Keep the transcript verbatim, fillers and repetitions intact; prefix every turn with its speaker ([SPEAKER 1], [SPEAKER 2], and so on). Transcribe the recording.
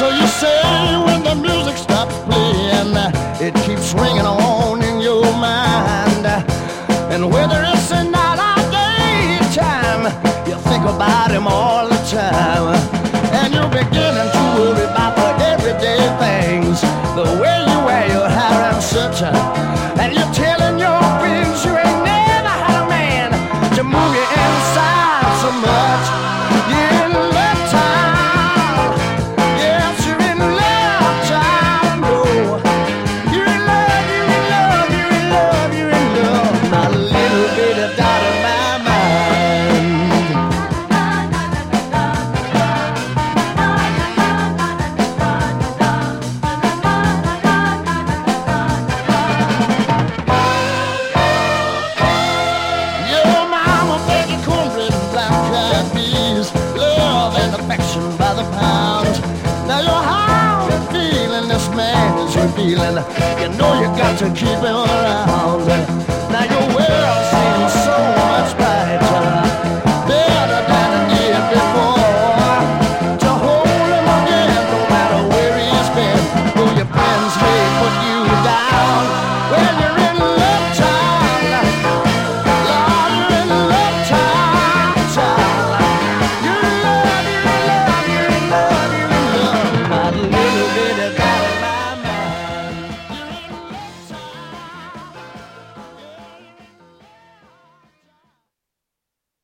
[SPEAKER 1] So you say when the music stops playing, it keeps ringing on in your mind. And whether it's a night or daytime, you think about him all the time. And you're beginning to worry about the everyday things, the way you wear your hair and such. And you're telling your friends you ain't never had a man to move you inside so much. You're in love, child. Yes, you're in love, child. No, you're in love, you're in love, you're in love, you're in love. Not a little bit of doubt in my mind. Your mama fed you cornbread and black-eyed peas, love and affection by the pound. Now you're how you feeling, this man is revealing. You know you got to keep him around.